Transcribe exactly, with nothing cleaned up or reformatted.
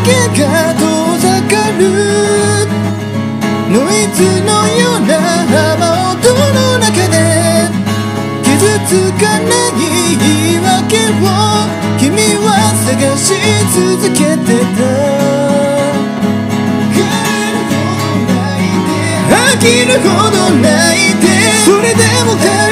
けが遠ざかるノイズのような雨音の中で傷つかない言い訳を君は探し続けてた飽きるほど泣いてそれでも